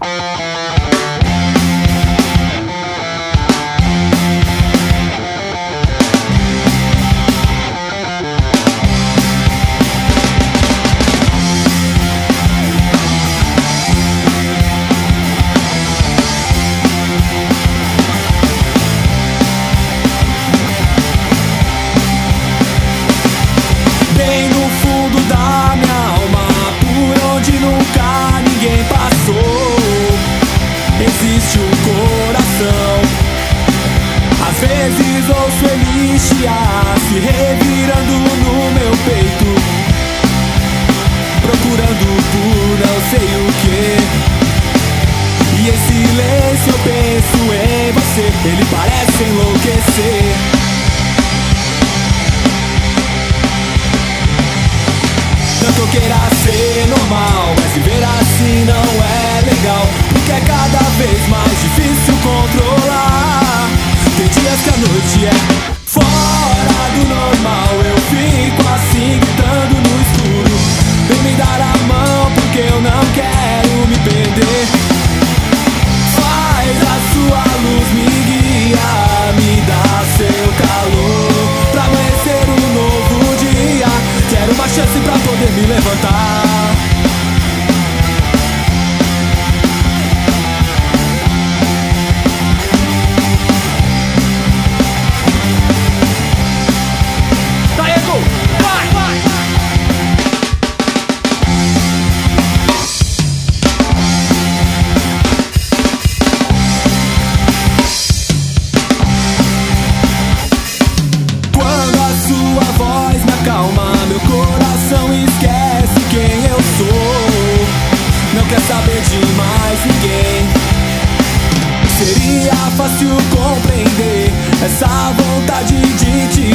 Bem no fundo da minha alma, por onde nunca ninguém passou, existe um coração. Às vezes ouço ele chiar, se revirando no meu peito, procurando por não sei o que. E em silêncio eu penso em você, ele parece enlouquecer. Tanto queira ser normal, mas viver assim não é legal, porque é cada vez mais difícil controlar. Tem dias que a noite é fora do normal, eu fico assim gritando no escuro. Vem me dar a mão porque eu não quero me perder. Faz a sua luz me guiar, me dá seu calor pra amanhecer um novo dia. Quero uma chance pra poder me levantar. Diego, vai, vai! Quando a sua voz me acalma, meu coração esquece quem eu sou. Não quer saber de mais ninguém. Seria fácil compreender essa vontade de te